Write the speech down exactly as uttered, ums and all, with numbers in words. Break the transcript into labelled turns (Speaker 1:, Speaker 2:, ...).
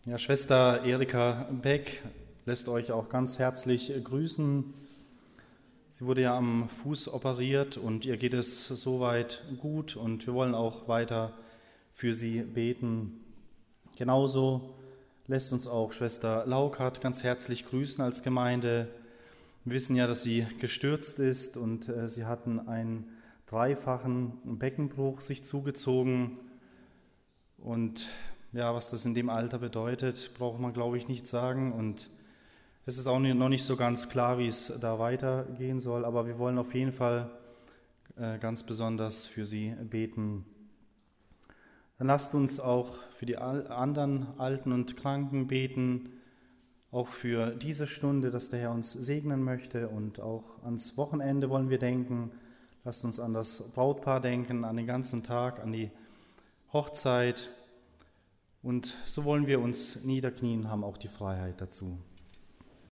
Speaker 1: Ja, Schwester Erika Beck lässt euch auch ganz herzlich grüßen. Sie wurde ja am Fuß operiert und ihr geht es soweit gut und wir wollen auch weiter für sie beten. Genauso lässt uns auch Schwester Laukert ganz herzlich grüßen als Gemeinde. Wir wissen ja, dass sie gestürzt ist und äh, sie hatten einen dreifachen Beckenbruch sich zugezogen. Und ja, was das in dem Alter bedeutet, braucht man, glaube ich, nicht sagen. Und es ist auch noch nicht so ganz klar, wie es da weitergehen soll. Aber wir wollen auf jeden Fall äh, ganz besonders für sie beten. Dann lasst uns auch für die anderen Alten und Kranken beten, auch für diese Stunde, dass der Herr uns segnen möchte. Und auch ans Wochenende wollen wir denken. Lasst uns an das Brautpaar denken, an den ganzen Tag, an die Hochzeit. Und so wollen wir uns niederknien, haben auch die Freiheit dazu.